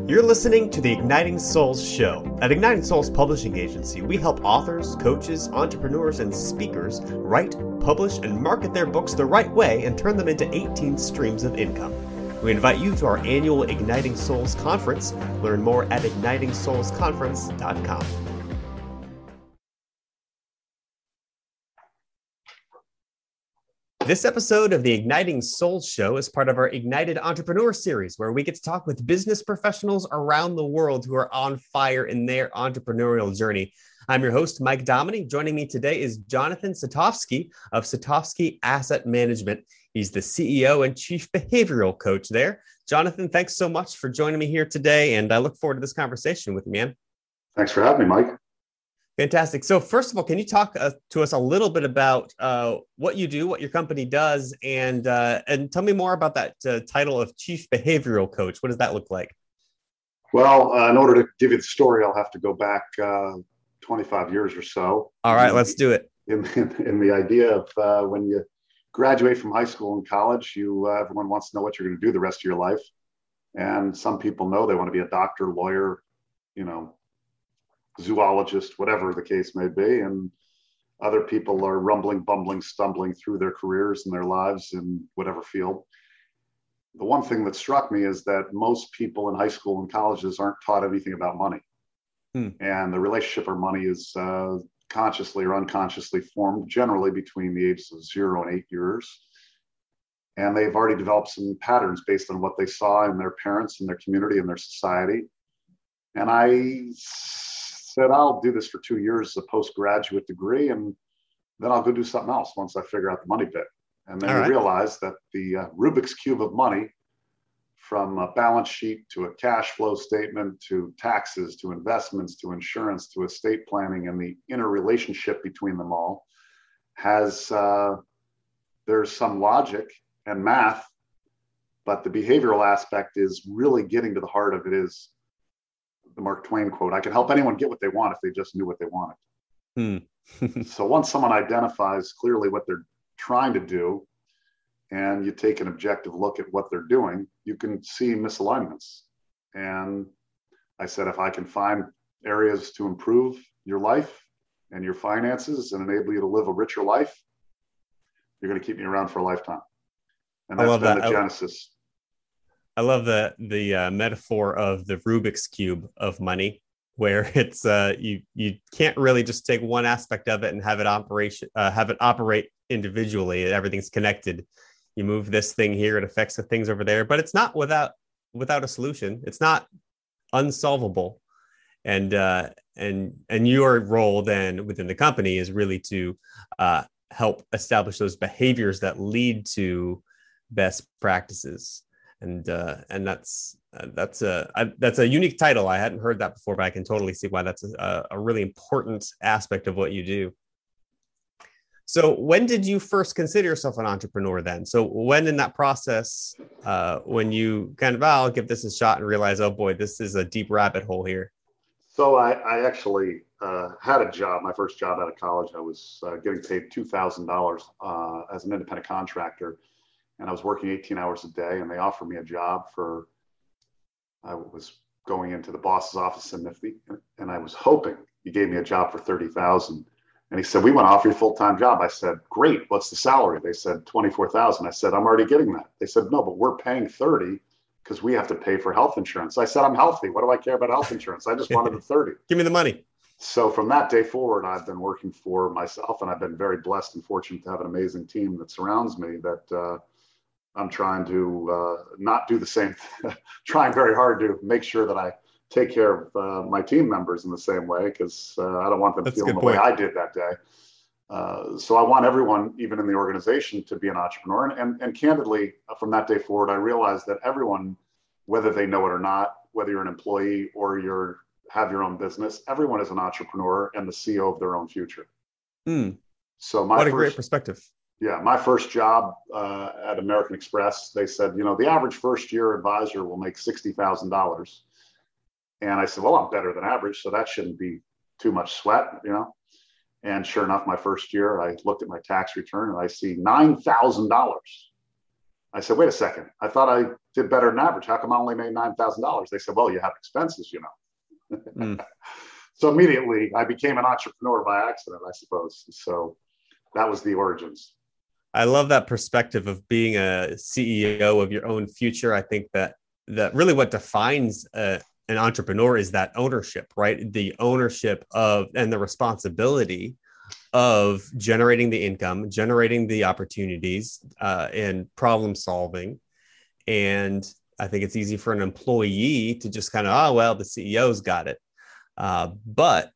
You're listening to the Igniting Souls Show. At Igniting Souls Publishing Agency, we help authors, coaches, entrepreneurs, and speakers write, publish, and market their books the right way and turn them into 18 streams of income. We invite you to our annual Igniting Souls Conference. Learn more at ignitingsoulsconference.com. This episode of the Igniting Souls Show is part of our Ignited Entrepreneur Series, where we get to talk with business professionals around the world who are on fire in their entrepreneurial journey. I'm your host, Mike Dominy. Joining me today is Jonathan Satofsky of Satofsky Asset Management. He's the CEO and Chief Behavioral Coach there. Jonathan, thanks so much for joining me here today, and I look forward to this conversation with you, man. Thanks for having me, Mike. Fantastic. So first of all, can you talk to us a little bit about what you do, what your company does, and tell me more about that title of Chief Behavioral Coach. What does that look like? Well, in order to give you the story, I'll have to go back 25 years or so. All right, let's do it. In the idea of when you graduate from high school and college, everyone wants to know what you're going to do the rest of your life. And some people know they want to be a doctor, lawyer, zoologist, whatever the case may be. And other people are rumbling, bumbling, stumbling through their careers and their lives in whatever field. The one thing that struck me is that most people in high school and colleges aren't taught anything about money. And the relationship of money is consciously or unconsciously formed generally between the ages of 0 and 8 years. And they've already developed some patterns based on what they saw in their parents, in their community, in their society. And I said, I'll do this for 2 years as a postgraduate degree, and then I'll go do something else once I figure out the money bit. And then I realized that the Rubik's Cube of money, from a balance sheet to a cash flow statement, to taxes, to investments, to insurance, to estate planning, and the interrelationship between them all has, there's some logic and math, but the behavioral aspect is really getting to the heart of it. Is the Mark Twain quote, I can help anyone get what they want if they just knew what they wanted. So once someone identifies clearly what they're trying to do, and you take an objective look at what they're doing, you can see misalignments. And I said, if I can find areas to improve your life and your finances and enable you to live a richer life, you're going to keep me around for a lifetime. And that's been the genesis. I love the metaphor of the Rubik's Cube of money, where it's you can't really just take one aspect of it and have it operate individually. Everything's connected. You move this thing here, it affects the things over there, but it's not without a solution. It's not unsolvable. And your role then within the company is really to help establish those behaviors that lead to best practices. And that's a unique title. I hadn't heard that before, but I can totally see why that's a really important aspect of what you do. So when did you first consider yourself an entrepreneur then? So when in that process, when you kind of, I'll give this a shot and realize, oh boy, this is a deep rabbit hole here. So I actually had a job, my first job out of college. I was getting paid $2,000 as an independent contractor. And I was working 18 hours a day, and they offered me a job I was going into the boss's office in Nifty, and I was hoping he gave me a job for $30,000. And he said, we want to offer you a full-time job. I said, great. What's the salary? They said, $24,000. I said, I'm already getting that. They said, no, but we're paying 30 because we have to pay for health insurance. I said, I'm healthy. What do I care about health insurance? I just wanted the 30. Give me the money. So from that day forward, I've been working for myself, and I've been very blessed and fortunate to have an amazing team that surrounds me that, I'm trying to not do the same, trying very hard to make sure that I take care of my team members in the same way, because I don't want them feeling the way I did that day. So I want everyone, even in the organization, to be an entrepreneur. And candidly, from that day forward, I realized that everyone, whether they know it or not, whether you're an employee or have your own business, everyone is an entrepreneur and the CEO of their own future. So what a great perspective. Yeah, my first job at American Express, they said, the average first-year advisor will make $60,000. And I said, well, I'm better than average, so that shouldn't be too much sweat, And sure enough, my first year, I looked at my tax return and I see $9,000 I said, wait a second. I thought I did better than average. How come I only made $9,000? They said, well, you have expenses, you know. Mm. So immediately I became an entrepreneur by accident, I suppose. So that was the origins. I love that perspective of being a CEO of your own future. I think that really what defines an entrepreneur is that ownership, right? The ownership of and the responsibility of generating the income, generating the opportunities, and problem solving. And I think it's easy for an employee to just kind of, oh, well, the CEO's got it. But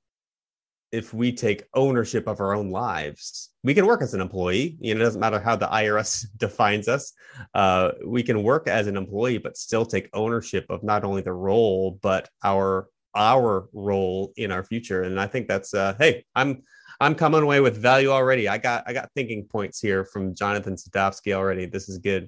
if we take ownership of our own lives, we can work as an employee. You know, it doesn't matter how the IRS defines us. We can work as an employee, but still take ownership of not only the role, but our role in our future. And I think that's hey, I'm coming away with value already. I got thinking points here from Jonathan Sadowski already. This is good.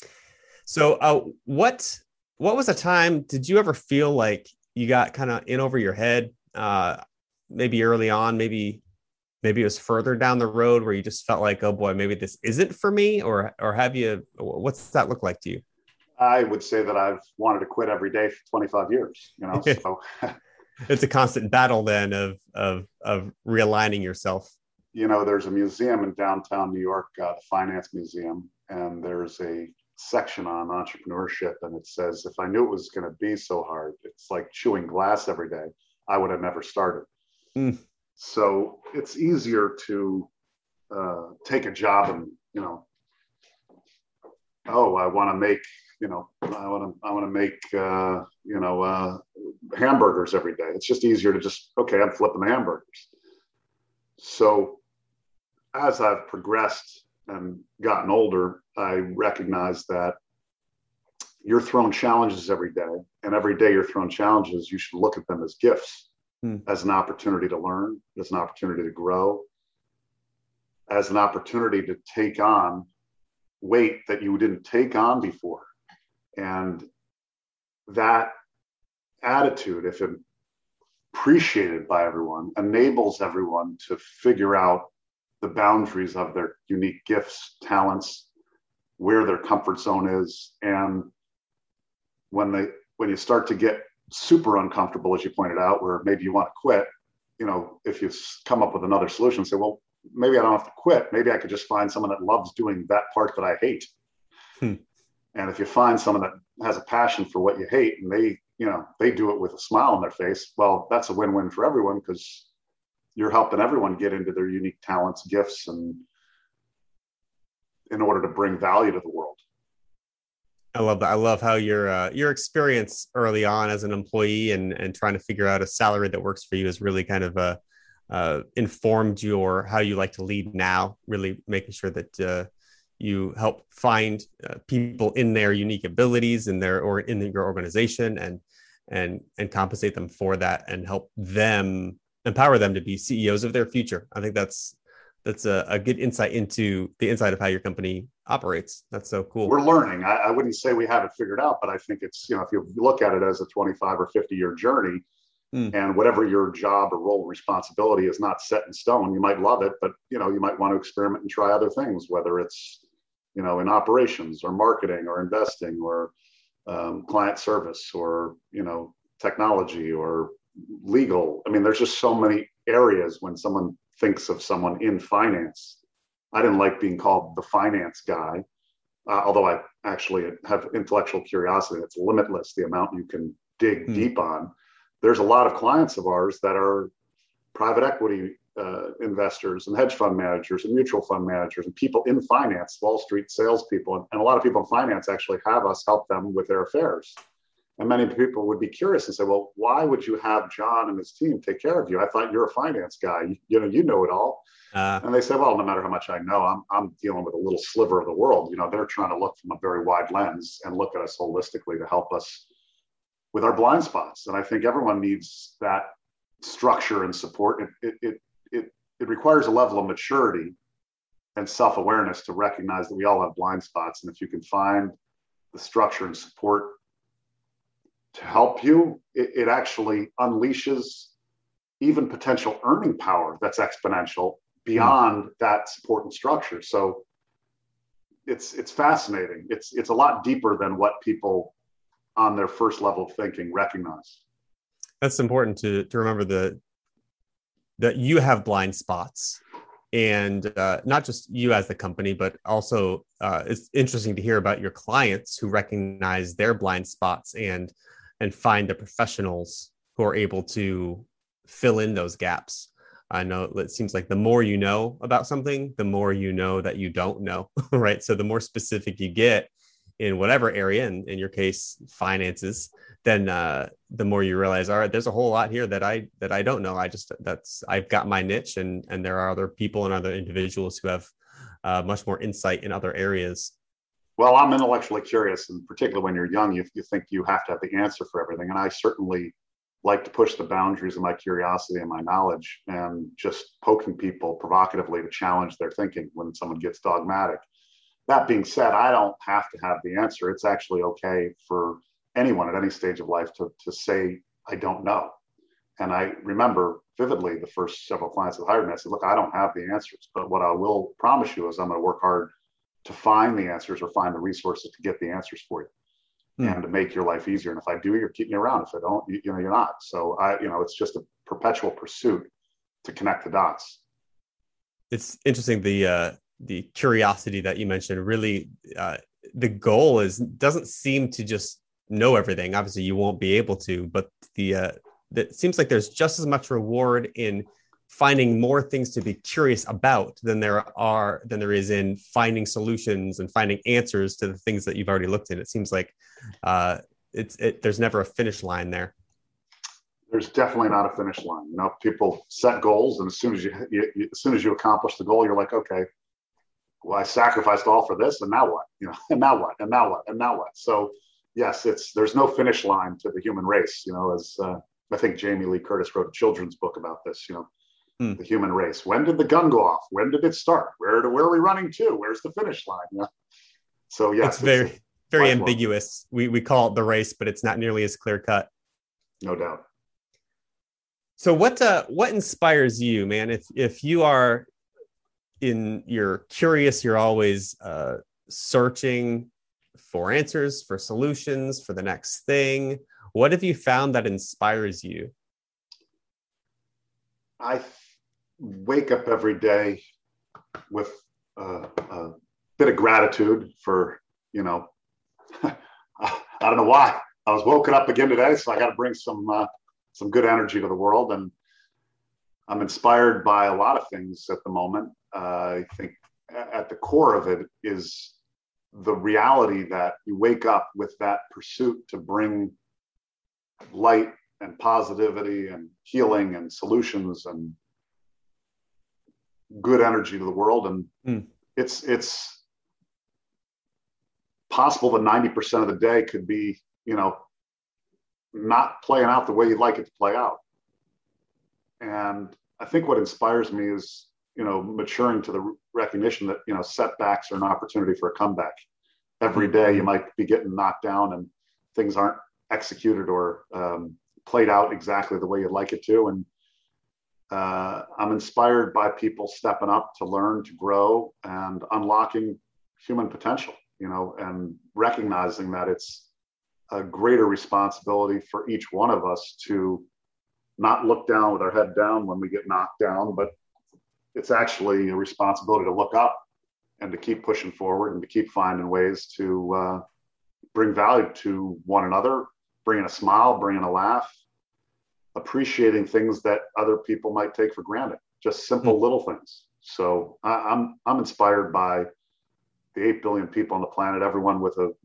So what was a time, did you ever feel like you got kind of in over your head? Maybe early on, maybe it was further down the road where you just felt like, oh boy, maybe this isn't for me, or have you, what's that look like to you? I would say that I've wanted to quit every day for 25 years, you know, so. It's a constant battle then of realigning yourself. You know, there's a museum in downtown New York, the Finance Museum, and there's a section on entrepreneurship, and it says, if I knew it was going to be so hard, it's like chewing glass every day, I would have never started. Mm. So it's easier to take a job and, you know, oh, I want to make, you know, I want to make, you know, hamburgers every day. It's just easier to just, okay, I'm flipping hamburgers. So as I've progressed and gotten older, I recognize that you're thrown challenges every day, and every day you're thrown challenges, you should look at them as gifts. As an opportunity to learn, as an opportunity to grow, as an opportunity to take on weight that you didn't take on before. And that attitude, if appreciated by everyone, enables everyone to figure out the boundaries of their unique gifts, talents, where their comfort zone is. And when you start to get super uncomfortable, as you pointed out, where maybe you want to quit, you know, if you come up with another solution, say, well, maybe I don't have to quit. Maybe I could just find someone that loves doing that part that I hate. And if you find someone that has a passion for what you hate and they do it with a smile on their face, well, that's a win-win for everyone, because you're helping everyone get into their unique talents, gifts, and in order to bring value to the world. I love that. I love how your experience early on as an employee and trying to figure out a salary that works for you has really kind of informed how you like to lead now, really making sure that you help find people in their unique abilities in your organization and compensate them for that and help them, empower them to be CEOs of their future. I think that's a good insight into the inside of how your company operates. That's so cool. We're learning. I wouldn't say we have it figured out, but I think it's, you know, if you look at it as a 25 or 50 year journey, and whatever your job or role or responsibility is not set in stone, you might love it, but, you know, you might want to experiment and try other things, whether it's, you know, in operations or marketing or investing or client service or, you know, technology or legal. I mean, there's just so many areas when someone thinks of someone in finance. I didn't like being called the finance guy, although I actually have intellectual curiosity. It's limitless, the amount you can dig deep on. There's a lot of clients of ours that are private equity investors and hedge fund managers and mutual fund managers and people in finance, Wall Street salespeople. And a lot of people in finance actually have us help them with their affairs. And many people would be curious and say, well, why would you have John and his team take care of you? I thought you're a finance guy. You know it all. And they say, well, no matter how much I know, I'm dealing with a little sliver of the world. You know, they're trying to look from a very wide lens and look at us holistically to help us with our blind spots. And I think everyone needs that structure and support. It requires a level of maturity and self-awareness to recognize that we all have blind spots. And if you can find the structure and support to help you, it actually unleashes even potential earning power that's exponential beyond that support and structure. So it's fascinating. It's a lot deeper than what people on their first level of thinking recognize. That's important to remember that you have blind spots, and not just you as the company, but also it's interesting to hear about your clients who recognize their blind spots and find the professionals who are able to fill in those gaps. I know it seems like the more you know about something, the more you know that you don't know, right? So the more specific you get in whatever area, in your case, finances, then the more you realize, all right, there's a whole lot here that I don't know. I've got my niche, and there are other people and other individuals who have much more insight in other areas. Well, I'm intellectually curious, and particularly when you're young, you think you have to have the answer for everything. And I certainly like to push the boundaries of my curiosity and my knowledge, and just poking people provocatively to challenge their thinking when someone gets dogmatic. That being said, I don't have to have the answer. It's actually okay for anyone at any stage of life to say, I don't know. And I remember vividly the first several clients that hired me, I said, look, I don't have the answers, but what I will promise you is I'm going to work hard to find the answers or find the resources to get the answers for you and to make your life easier. And if I do, you're keeping me around. If I don't, you're not. So it's just a perpetual pursuit to connect the dots. It's interesting. The curiosity that you mentioned, really, the goal doesn't seem to just know everything. Obviously you won't be able to, but it seems like there's just as much reward in finding more things to be curious about than there is in finding solutions and finding answers to the things that you've already looked at. It seems like there's never a finish line there. There's definitely not a finish line. People set goals, and as soon as you accomplish the goal, you're like, okay, well, I sacrificed all for this, and now what? And now what? And now what? And now what? So yes, there's no finish line to the human race. As I think Jamie Lee Curtis wrote a children's book about this. The human race. When did the gun go off? When did it start? Where are we running to? Where's the finish line? So yes, it's very ambiguous. We call it the race, but it's not nearly as clear cut. No doubt. So what inspires you, man? If you are you're curious, you're always searching for answers, for solutions, for the next thing. What have you found that inspires you? I wake up every day with a bit of gratitude for, I don't know why. I was woken up again today, so I got to bring some good energy to the world. And I'm inspired by a lot of things at the moment. I think at the core of it is the reality that you wake up with that pursuit to bring light and positivity and healing and solutions and good energy to the world. And it's possible that 90% of the day could be, not playing out the way you'd like it to play out. And I think what inspires me is, maturing to the recognition that, setbacks are an opportunity for a comeback. Every day you might be getting knocked down and things aren't executed or played out exactly the way you'd like it to. And I'm inspired by people stepping up to learn, to grow, and unlocking human potential, and recognizing that it's a greater responsibility for each one of us to not look down with our head down when we get knocked down, but it's actually a responsibility to look up and to keep pushing forward and to keep finding ways to bring value to one another, bringing a smile, bringing a laugh, appreciating things that other people might take for granted, just simple little things. So I'm inspired by the 8 billion people on the planet, everyone with a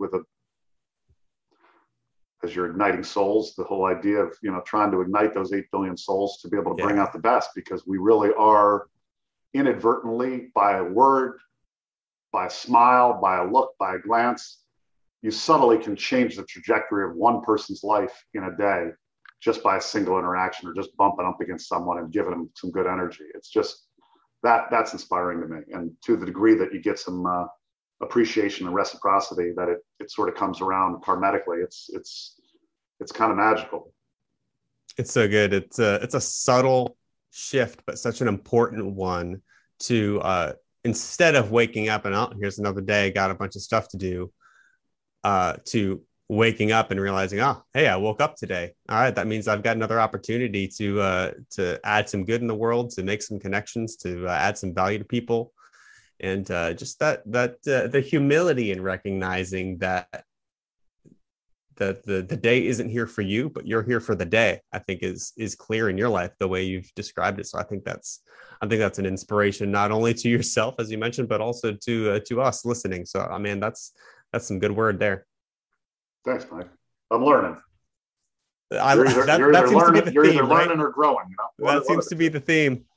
as you're igniting souls, the whole idea of, trying to ignite those 8 billion souls to be able to bring out the best, because we really are inadvertently, by a word, by a smile, by a look, by a glance, you subtly can change the trajectory of one person's life in a day just by a single interaction or just bumping up against someone and giving them some good energy. It's just that's inspiring to me. And to the degree that you get some appreciation and reciprocity, that it sort of comes around karmatically, it's kind of magical. It's so good. It's a subtle shift, but such an important one to instead of waking up and, oh, here's another day, got a bunch of stuff to do, to waking up and realizing, oh, hey, I woke up today. All right, that means I've got another opportunity to add some good in the world, to make some connections, to add some value to people, and just the humility in recognizing that the day isn't here for you, but you're here for the day, I think is clear in your life the way you've described it. So I think that's an inspiration not only to yourself, as you mentioned, but also to us listening. So I mean, that's some good word there. Thanks, Mike. I'm learning. You're either learning or growing. You know? That seems to be the theme.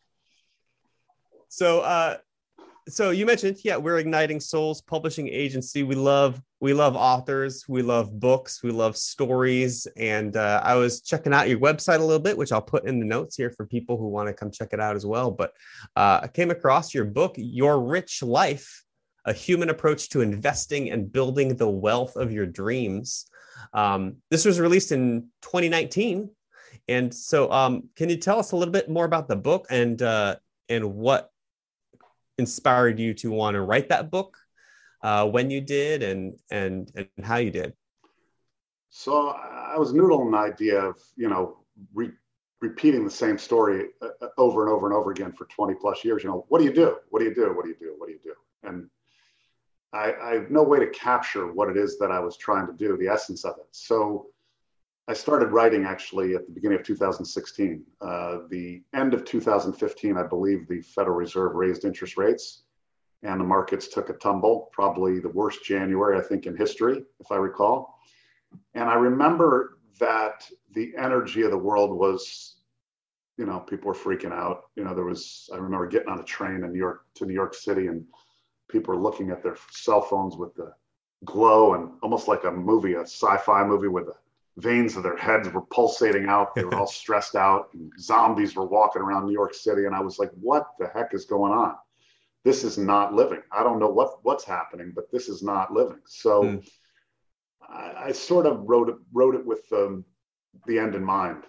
So you mentioned, we're Igniting Souls publishing agency. We love authors. We love books. We love stories. And I was checking out your website a little bit, which I'll put in the notes here for people who want to come check it out as well. But I came across your book, Your Rich Life, A Human Approach to Investing and Building the Wealth of Your Dreams. This was released in 2019. And so can you tell us a little bit more about the book and what inspired you to want to write that book, when you did, and how you did? So I was noodling the idea of, repeating the same story over and over and over again for 20 plus years. What do you do? What do you do? What do you do? What do you do? And I have no way to capture what it is that I was trying to do, the essence of it. So I started writing actually at the beginning of 2016. The end of 2015, I believe the Federal Reserve raised interest rates and the markets took a tumble, probably the worst January, I think, in history, if I recall. And I remember that the energy of the world was, people were freaking out. I remember getting on a train in to New York City, and people were looking at their cell phones with the glow, and almost like a movie, a sci-fi movie, with the veins of their heads were pulsating out. They were all stressed out, and zombies were walking around New York City. And I was like, what the heck is going on? This is not living. I don't know what's happening, but this is not living. So I sort of wrote it with the end in mind.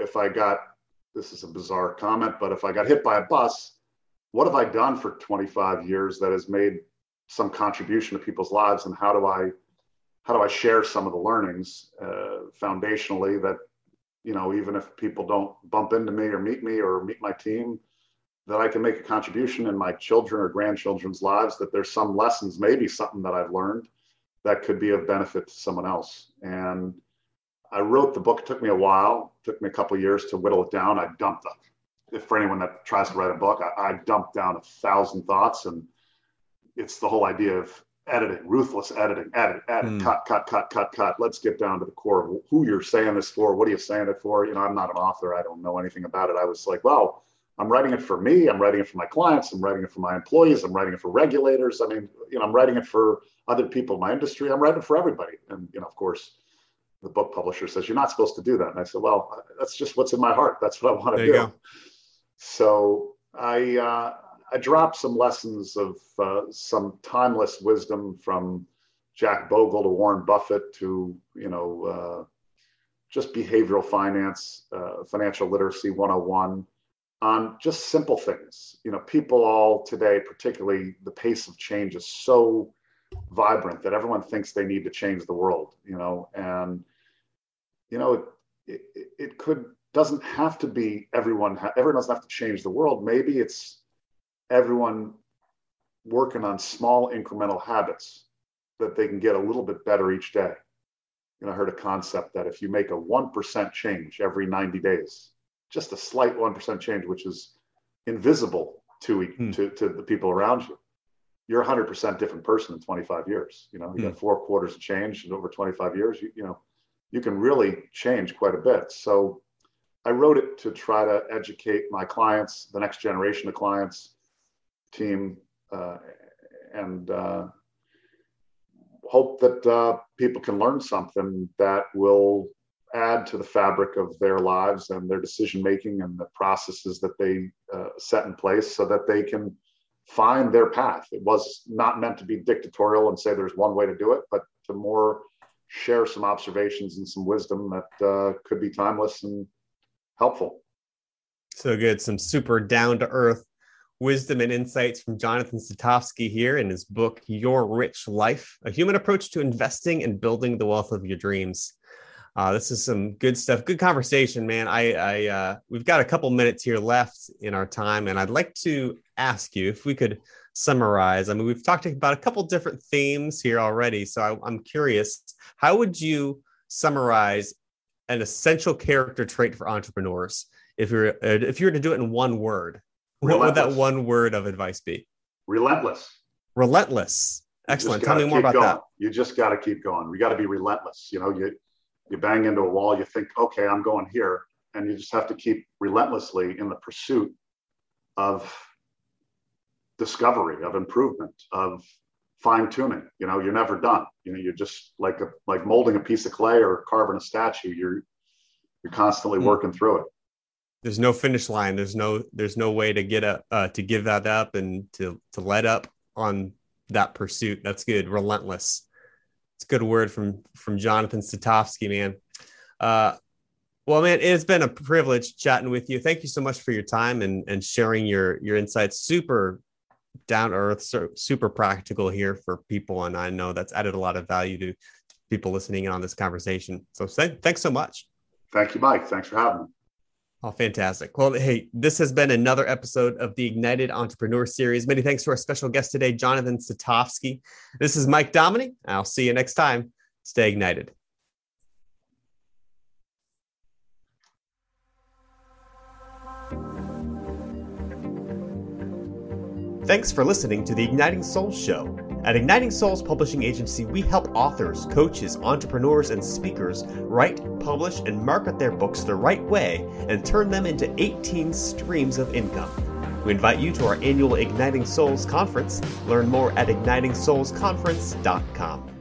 This is a bizarre comment, but if I got hit by a bus, what have I done for 25 years that has made some contribution to people's lives? And how do I share some of the learnings foundationally that, even if people don't bump into me or meet my team, that I can make a contribution in my children or grandchildren's lives, that there's some lessons, maybe something that I've learned that could be of benefit to someone else. And I wrote the book. It took me a while. It took me a couple of years to whittle it down. I dumped it. For anyone that tries to write a book, I dumped down 1,000 thoughts. And it's the whole idea of editing, ruthless editing, edit, cut. Let's get down to the core of who you're saying this for. What are you saying it for? I'm not an author. I don't know anything about it. I was like, well, I'm writing it for me. I'm writing it for my clients. I'm writing it for my employees. I'm writing it for regulators. I mean, I'm writing it for other people in my industry. I'm writing it for everybody. And, of course, the book publisher says, you're not supposed to do that. And I said, well, that's just what's in my heart. That's what I want to do. Go. So I dropped some lessons of some timeless wisdom, from Jack Bogle to Warren Buffett to, just behavioral finance, financial literacy 101, on just simple things. People all today, particularly, the pace of change is so vibrant that everyone thinks they need to change the world, and, it doesn't have to be everyone doesn't have to change the world. Maybe it's everyone working on small incremental habits that they can get a little bit better each day. I heard a concept that if you make a 1% change every 90 days, just a slight 1% change, which is invisible to the people around you, you're a 100% different person in 25 years. You got 4 quarters of change, and over 25 years, you can really change quite a bit. So I wrote it to try to educate my clients, the next generation of clients, team, and hope that people can learn something that will add to the fabric of their lives and their decision making and the processes that they set in place, so that they can find their path. It was not meant to be dictatorial and say there's one way to do it, but to more share some observations and some wisdom that could be timeless and helpful. So good. Some super down to earth wisdom and insights from Jonathan Satofsky here in his book, Your Rich Life, A Human Approach to Investing and Building the Wealth of Your Dreams. This is some good stuff. Good conversation, man. We've got a couple minutes here left in our time, and I'd like to ask you if we could summarize. I mean, we've talked about a couple different themes here already, so I'm curious, how would you summarize an essential character trait for entrepreneurs if you were to do it in one word? What would that one word of advice be? Relentless. Relentless. Excellent. Tell me more about that. You just got to keep going. We got to be relentless. You know, you bang into a wall, you think, okay, I'm going here. And you just have to keep relentlessly in the pursuit of discovery, of improvement, of fine tuning. You know, you're never done. You know, you're just like molding a piece of clay or carving a statue. You're constantly working through it. There's no finish line. There's no way to get to give that up and to let up on that pursuit. That's good. Relentless. It's a good word from Jonathan Satofsky, man. Well, man, it has been a privilege chatting with you. Thank you so much for your time and sharing your insights. Super down to earth, super practical here for people. And I know that's added a lot of value to people listening in on this conversation. So thanks so much. Thank you, Mike. Thanks for having me. Oh, fantastic. Well, hey, this has been another episode of the Ignited Entrepreneur Series. Many thanks to our special guest today, Jonathan Satofsky. This is Mike Dominy. I'll see you next time. Stay ignited. Thanks for listening to the Igniting Souls Show. At Igniting Souls Publishing Agency, we help authors, coaches, entrepreneurs, and speakers write, publish, and market their books the right way and turn them into 18 streams of income. We invite you to our annual Igniting Souls Conference. Learn more at ignitingsoulsconference.com.